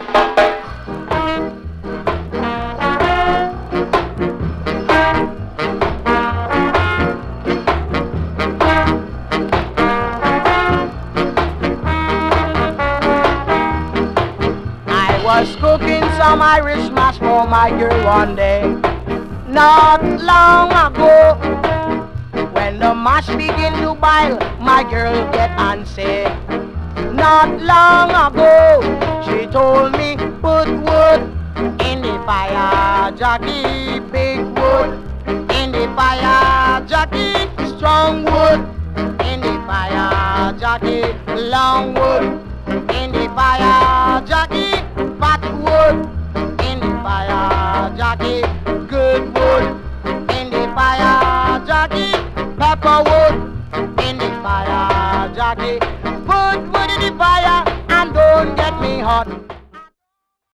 Was cooking some Irish mash for my girl one day, not long ago. When the mash begin to boil, my girl get antsy. Not long ago, she told me, put wood in the fire, Jackie, big wood in the fire, Jackie, strong wood in the fire, Jackie, long wood in the fire, Jackie, fat wood in the fire, Jackie, good wood in the fire, Jackie, pepper wood in the fire, Jackie, put wood in the fire and don't get me hot.